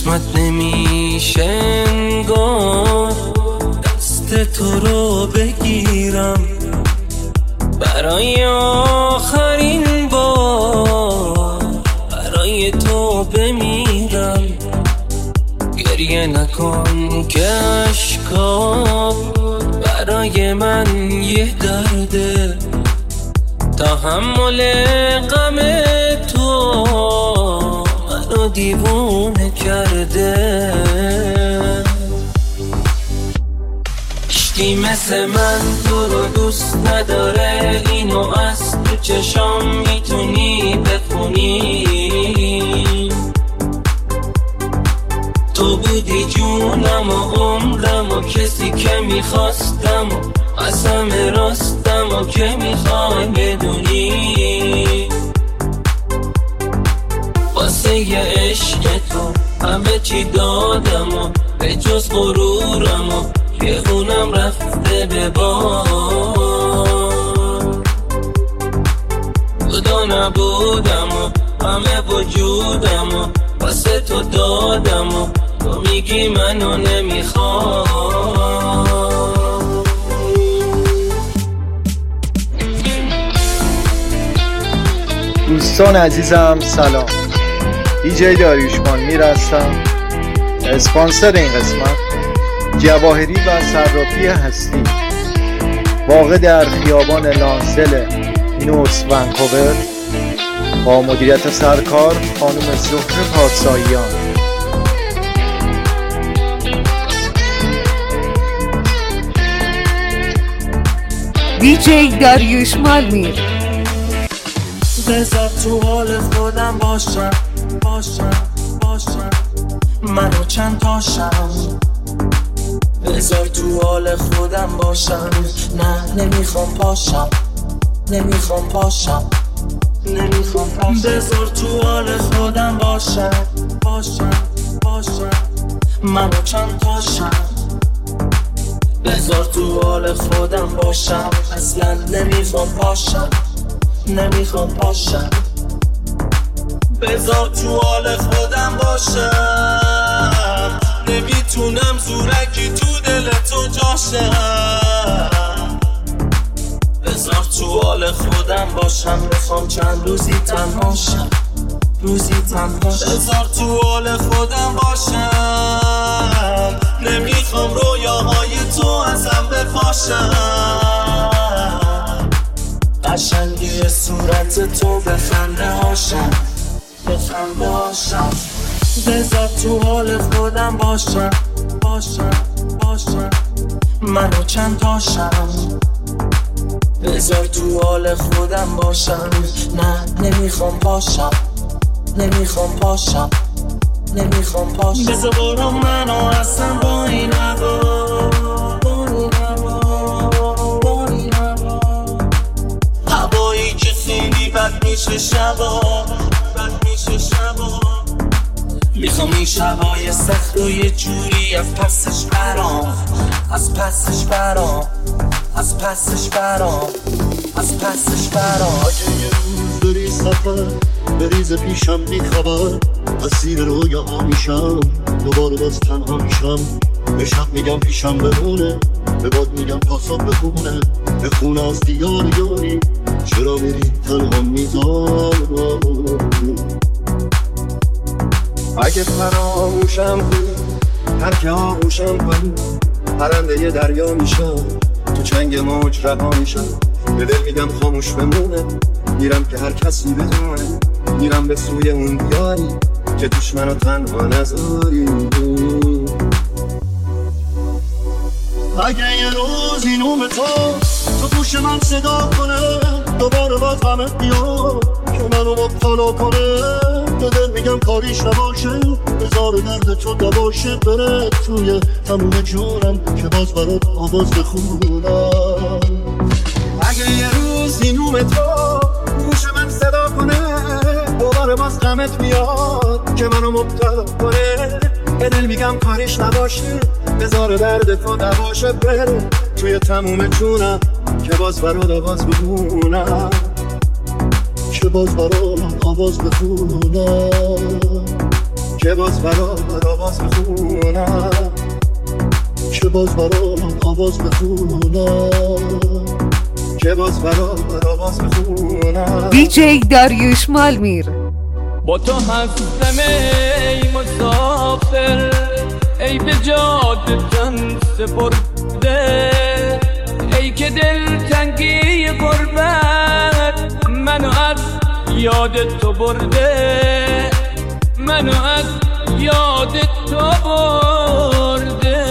قسمت نمیشه انگار دست تو رو بگیرم برای آخرین بار، برای تو بمیرم. گریه نکن که اشکا برای من یه درده، تحمل غم تو منو دیوونه کرده. هیچکی مثل من تو رو دوست نداره، اینو از تو چشام میتونی بخونی. تو بودی جونم و عمرم و کسی که میخواستم و قسم راستم و که میخوای بدونی. واسه یه عشق تو همه چی دادم و به جز غرورم و که اونم رفته به باد. خدا نبودم و همه وجودم و واسه تو دادم و تو میگی منو نمیخواد. دوستان عزیزم سلام، دی‌جی داریوشمان میر هستم. اسپانسر این قسمت جواهری و صرافی هستی، واقع در خیابان لانسل نورس ونکوور، با مدیریت سرکار خانم زهره پارساییان. دی‌جی داریوشمان میر. بذار تو حال خودم باشم منو چند تاشم. بذار تو حال خودم باشم، نه نمیخوام پاشم. بذار تو حال خودم باشم منو چند تاشم. بذار تو حال خودم باشم، اصلا نمیخوام پاشم. بذار تو حال خودم باشم، نمیتونم زورکی تو دل تو جاشم. بذار تو حال خودم باشم، میخوام چند روزی تنها شم. بذار تو حال خودم باشم، نمیخوام رویاهای تو ازم بپاشم. قشنگی صورت تو به خنده هاشم. بذار تو حال خودم باشم منو چند تاشم. بذار تو حال خودم باشم، نه نمیخوام پاشم. بذار برو منو اصلا با این هوا. هوایی که خیلی بد میشه شبا. میخوام این شبای سخت و یه جوری از پسش برام. اگه یه روز بری سفر بریز پیشم بی خبر، اسیر رویاها میشم، دوباره باز تنها میشم. به شب میگم پیشم بمونه، به باد میگم پاسا بخونه. بخونه از دیار یاری، چرا میری تنها میذاری. اگه فراموشم کنی، ترک آغوشم کنی، پرنده ی دریا میشم، تو چنگ موج رها میشم. به دل میگم خاموش بمونه، میرم که هر کسی بدونه. میرم به سوی اون دیاری که توش منو تنها نذاری. اگه یه روز این نوم تو گوش من صدا کنه، دوباره باز غمت بیاد که منو مبتلا کنه. به دل میگم کاریش نباشه، بذار درد تو دباشه. بره توی تموم جونم که باز برات آواز بخونم. اگه یه روز این نوم تو گوش من صدا کنه، دوباره باز غمت بیاد که منو مبتلا کنه. به دل میگم کاریش نباشه، بذار درد تو دباشه. بره توی تموم جونم که باز برات آواز بخونم. که باز برات آواز بخونم، که باز برات آواز بخونم، که باز برات آواز بخونم. دیجی داریوش مالمیر. با تو هستم ای مسافر، ای به جاده تن سپرده، ای که دلتنگی غربت منو از یاد تو برده، منو از یاد تو برده.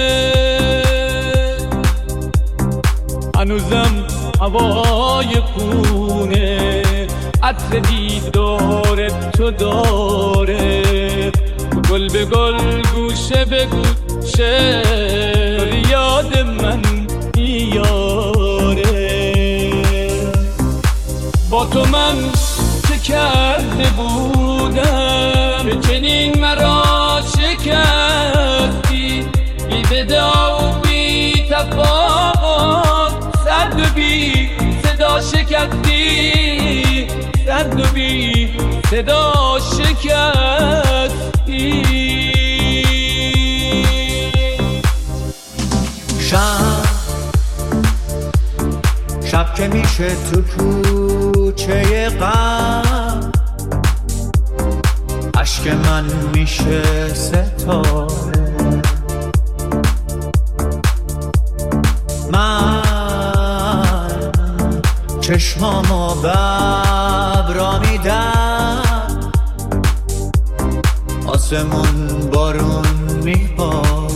هنوزم هوای خونه عطر دیدار تو داره، گل به گل گوشه به گوشه یاد من میاره. با تو من چه کرده بودم که چنین مرا شکستی، بی بدا و بی تفاوت سرد و بی صدا شکستی، سرد و بی صدا شکستی. شب که میشه تو کوچه غم، عشق من میشه ستاره. من چشمامو ببرا میدم، آسمون بارون میباره.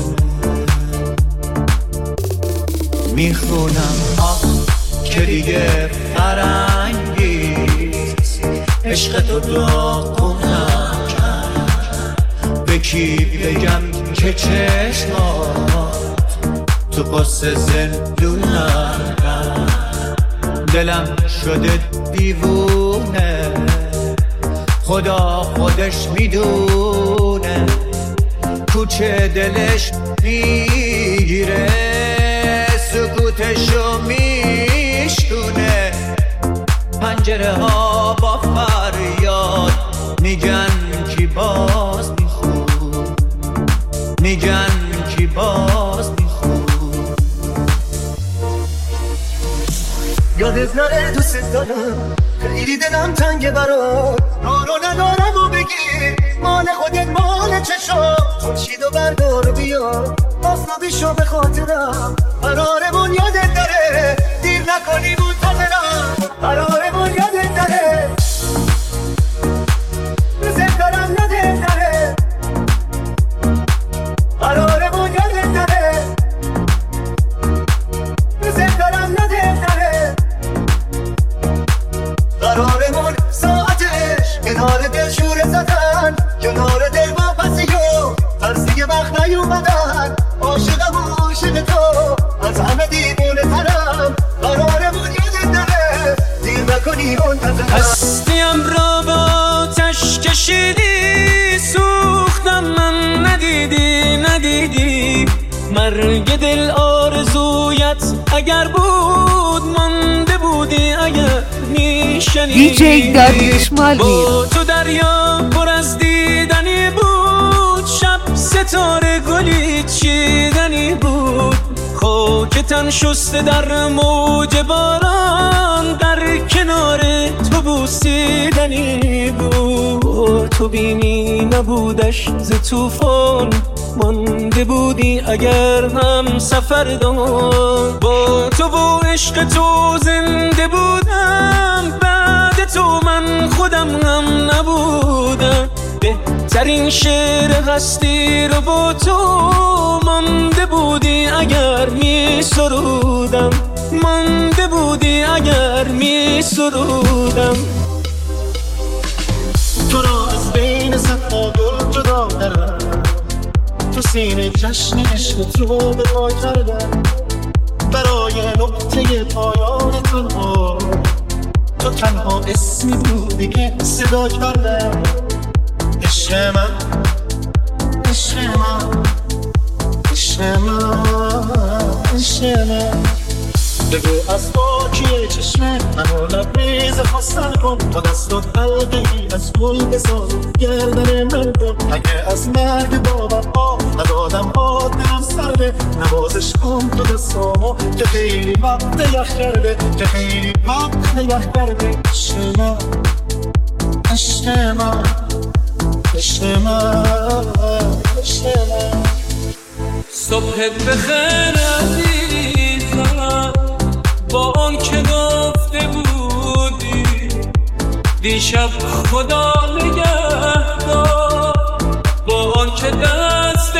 میخونم که دیگه فرنگیست، عشق تو داغونم کرد. به کی بگم که چشمات تو قصه زندونم کرد. دلم شده دیوونه، خدا خودش میدونه، کوچه دلش میگیره، سکوتشو میشکونه. پنجره ها با فریاد میگن کی باز میخون، میگن کی باز میخون. یادت نره دوست دارم، خیلی دلم تنگه برات، رو ندارم و بگی مال خودت مال چشم. خورشید و بردار بیا آفتابیشو به خاطرم، قرارمون یادت داره، دیر نکنی منتظرم. قرارمون یادت داره، دوست دارم یادت داره. قرارمون یادت داره، دوست دارم یادت داره. قرارمون ساعتش کنار دل شوره زدن، کنار دل با پسیو ترسی وقت نیومدن. عاشقم و عاشق تو از همه دیوونه ترم، قرارمون یادت داره، دیر نکنی منتظرم. هستیم را با آتش کشیدی، سوختم من ندیدی. مرگ دل آرزویت اگر بود، مانده بودی اگر میشنیدی. دیجی داریوش مالمیر. با تو دریا پر از دیدنی بود، شب ستاره گلی چیدنی بود. خاک تن شسته در موج باران، در کنار تو بوسیدنی بود. تو بینی نبودش ز طوفان، مانده بودی اگر هم سفردان. با تو و عشق تو زنده بودم، بعد تو من خودم هم نبودم. بهترین شعر هستی رو با تو مانده بودی اگر می سرودم، مانده بودی اگر می سرودم. تو را از بین صدها گل جدا کردم، تو سینه جشن عشق تو به پای کردم. برای نقطه پایان تنها، تو تنها اسمی بودی که صدا کردم. عشق من، عشق من، عشق من، عشق من. بگو از پاکی چشم منو لبریز لحظه خواستن کن تا دستات حلقه‌ای از گل بساز گردن من کن اگه از مرگ بابا ندادم دلم سرده نوازش کن تو دستامو که خیلی وقت یخ کرده که خیلی وقت یخ کرده عشق من عشق من عشق من عشق من صبحت بخیر عزیزم با آن که گفته بودی دیشب خدا نگهدار با آن که دست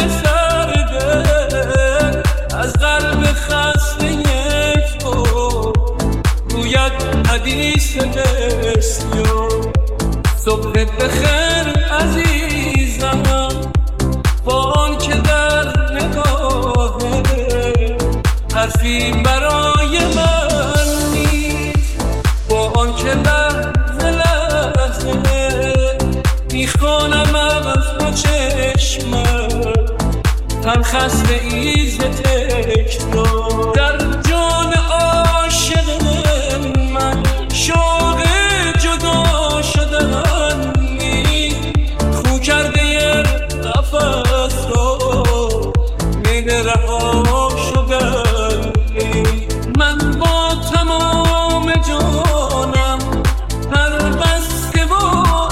سرده از قلب خسته تو رویت حدیث بسیار صبحت بخیر عزیزم با آن که در نگاهه حرفی برای من نیست با آن که لحظه لحظه میخوانم از با چشمم هم خسته ایز تکرار در جان عاشق من شوق جدا شدن خو کرده یه نفس رو میل رها شدن من با تمام جانم هر بسته و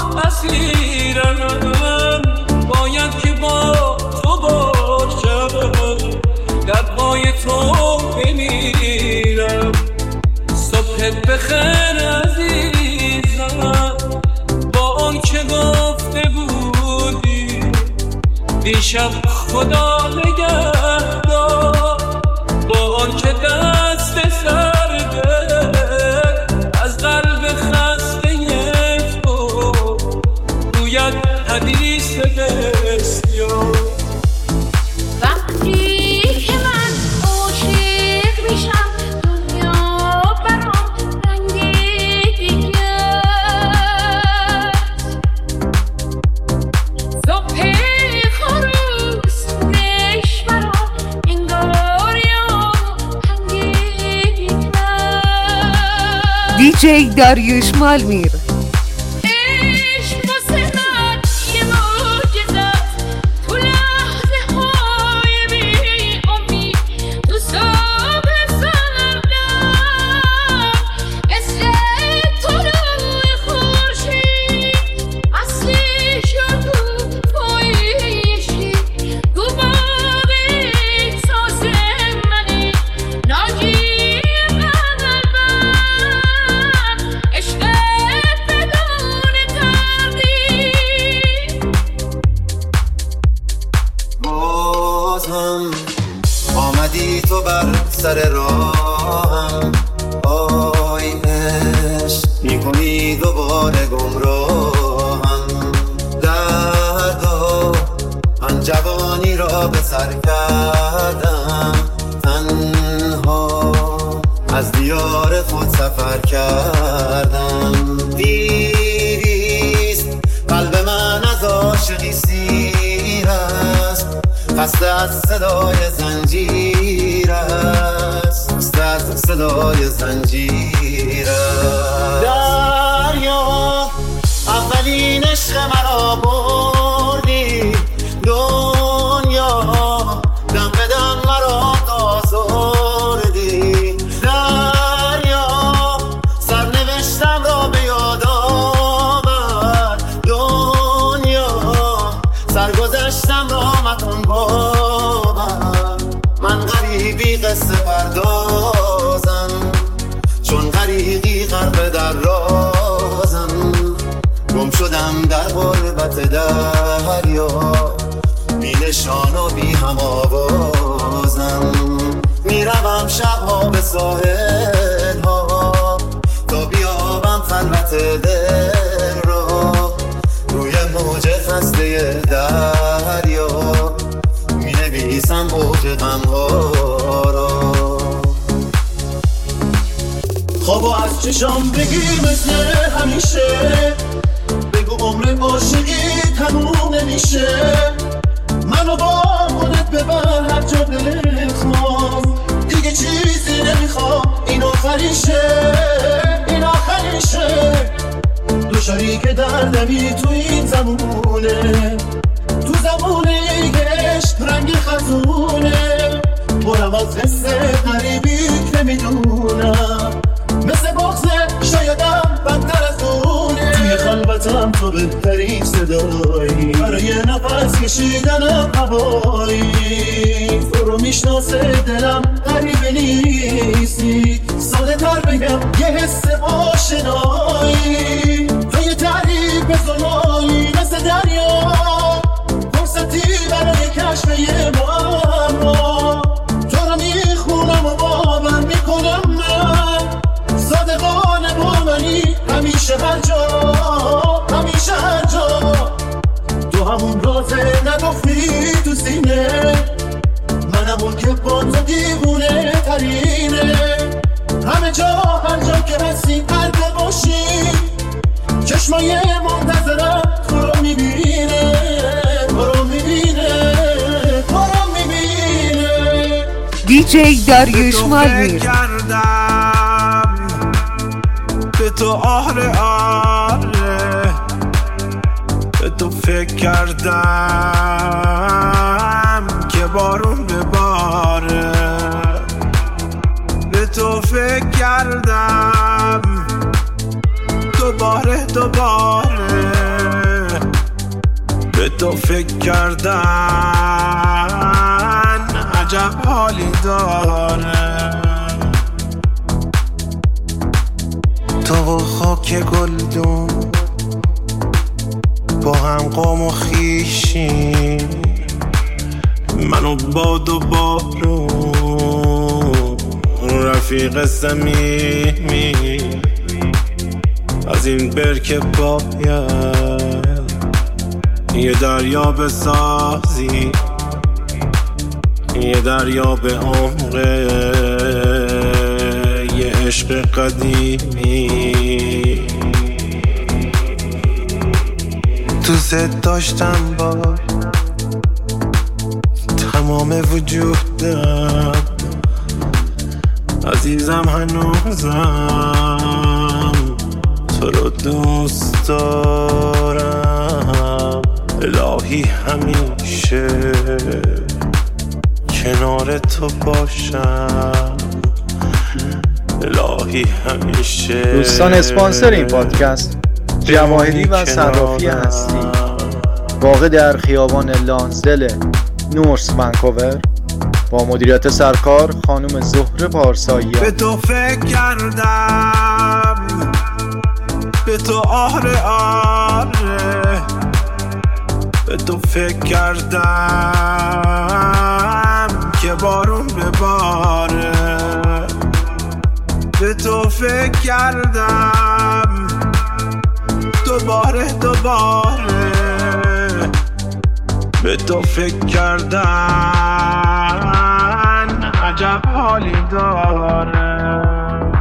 اسیرم باید که با تو باشم در پای تو بمیرم صبحت بخیر عزیزم با آن که گفته بودی دیشب خدا نگهدار با آن که دست سرده از قلب خسته تو رویت حدیث بسیار وقتی که من عاشق میشم دنیا برام رنگ دیگه صبح خروس نش برام انگار یا هنگی دیگه دیجی داریوش مالمیر آمدی تو بر سر راهم آینش میکنی دوباره گمراهم دردا من جوانی را به سر کردم تنها از دیار خود سفر کردم دیریست قلب من از عاشقی سیر است خسته از صدای زنجیر است خسته از صدای زنجیر است دریا اولین عشق مرا بردی دنیا دم به دم مرا تازردی دریا سرنوشتم را به یاد آور دنیا سرگذشتم را مکن باور من غریبی قصه پردازم چون غریقی غرق در رازم گم شدم در غربت دریا بی نشان و بی هم آوازم میروم شبها به ساحل ها تا بیابم خلوت دل را روی موج خسته دریا می نویسم اوج غمها را خوابو از چشام بگیر مثل همیشه بگو عمر عاشقی تموم نمیشه منو با خودت ببر هر جا دلت خواست دیگه چیزی نمیخوام این آخریشه این آخریشه تویی که دردمی تو این زمونه، تو زمونه عشق رنگ خزونه، برم از حس غریبی که میدونم، مثل بغضه شایدم بدتر از اونه. توی خلوتم تو بهترین صدایی، برای نفس کشیدنم هوایی، تو رو میشناسه دلم غریبه نیستی، ساده تر بگم یه حس آشنایی، تو یه تعریف زلایی مثل دریا، فرصتی برای کشف یه معما، تو رو میخونم و باور میکنم من، صادقانه با منی همیشه هر جا، همیشه هر جا، تو همون رازه نگفتی تو سینه، منم اون که با تو دیوونه ترینه، همه جا هر جا که هستی قلب باشی، چشمای منتظرم تو رو میبینه، تو رو میبینه، تو رو میبینه. دیجی داریوش مالمیر. کردم به تو آره آره، به تو فکر کردم که بارون بباره، به تو فکر کردم دوباره به تو فکر کردن عجب حالی داره، تو و خاک گلدون با هم قوم و خیشیم، منو باد و بارون رفیق صمیمی، از این برکه باید یه دریا بسازی، یه دریا به عمق یه عشق قدیمی، دوست داشتم با تمام وجودم، عزیزم هنوزم تو رو دوست دارم، الهی همیشه کنار تو باشم، الهی همیشه. دوستان اسپانسر این پادکست جواهری و صرافی هستی، واقع در خیابان لانزدل نورس ونکوور، با مدیریت سرکار خانم زهره پارسایی. به تو فکر کردم به تو آره آره، به تو فکر کردم که بارون بباره، به تو فکر کردم دوباره به تو فکر کردن عجب حالی داره.